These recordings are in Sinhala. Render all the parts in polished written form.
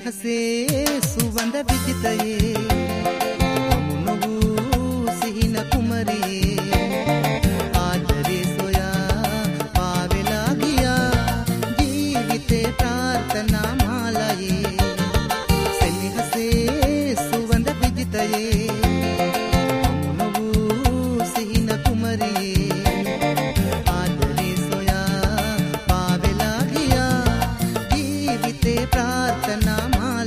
සෙනෙහසේ සුවඳ විජිතයේ අමුණු වූ සිහින කුමරියේ ආදරේ සොයා පාවෙලා ගියා ජීවිතේ ප්‍රාර්ථනා මාලයේ සෙනෙහසේ සුවඳ විජිතයේ අමුණු වූ සිහින කුමරියේ ආදරේ සොයා පාවෙලා ගියා ජීවිතේ ප්‍රාර්ථනා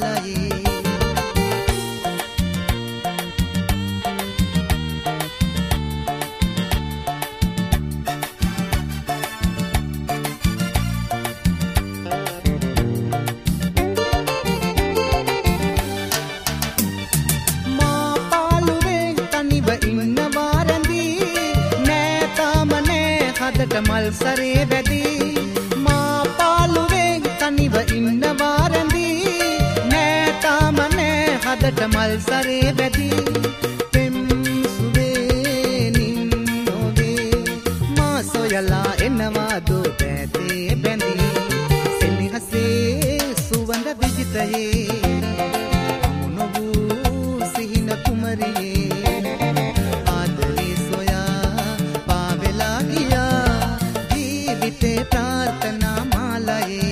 මල් සරේ වැදී මා පාළුවේ තනිව ඉන්නවා රැඳී නෑ තාම නෑ හදට මල් සරේ වැදී පෙම් සුවේ නින්නෝවේ මා සොයලා එනවා දෝ පැතේ බැඳී සෙනෙහසේ සුවඳ විජිතයේ අමුණු වූ සිහින කුමරියේ ආදරේ සොයා පාවෙලා ගියා ජීවිතේ ප්‍රාර්ථනා මාලයේ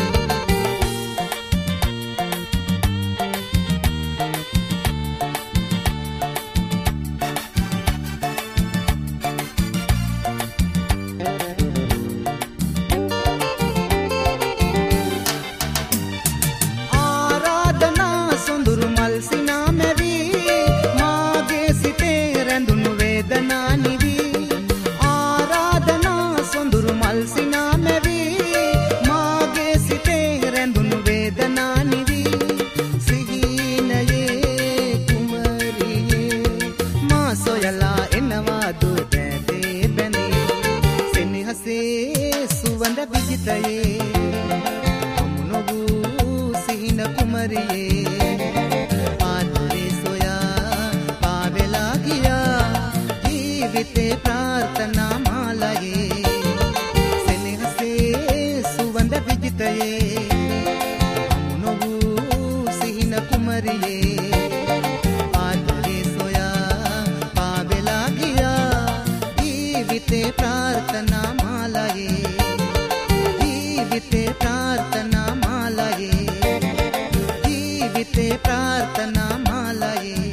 ආරාධනා සොඳුරු මල් සිනා මැවී මාගේ සිතේ රැඳුණු වේදනා නිවී ආරාධනා සොඳුරු මල් සිනා මැවී මාගේ සිතේ රැඳුණු වේදනා නිවී සිහිනයේ කුමරියේ මා සොයලා එනවා දෝ පැතේ බැඳී සෙනෙහසේ සුවඳ විජිතයේ අමුණු වූ සිහින කුමරියේ ආදරේ සොයා පාවෙලා ගියා ජීවිතේ ප්‍රාර්ථනා මාලයේ සෙනෙහසේ සුවඳ විජිතයේ අමුණු වූ සිහින කුමරියේ ආදරේ සොයා පාවෙලා ගියා ජීවිතේ ප්‍රාර්ථනා මාලයේ ජීවිතේ ප්‍රාර්ථනා මාලයේ ජීවිතේ ප්‍රාර්ථනා මාලයේ